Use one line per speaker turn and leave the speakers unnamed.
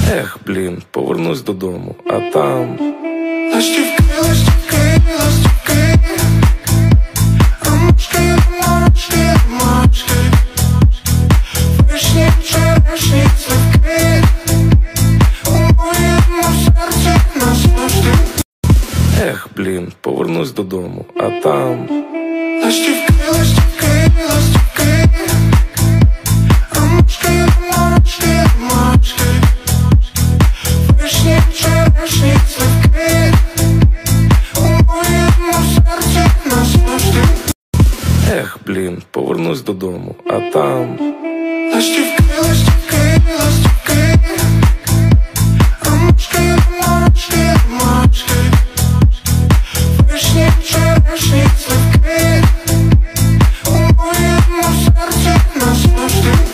Ех, блін, повернусь додому, а там
ластівки, ластівки, ластівки, ромашки, ромашки, ромашки, вишні, черешні, сливки, у моєму серці назавжди.
ех, блін, повернусь додому, а там
Ластівки, ластівки, ластівки, ромашки, ромашки, ромашки, вишні, черешні, сливки, у моєму серці назавжди.
ех, блін, повернусь додому, а там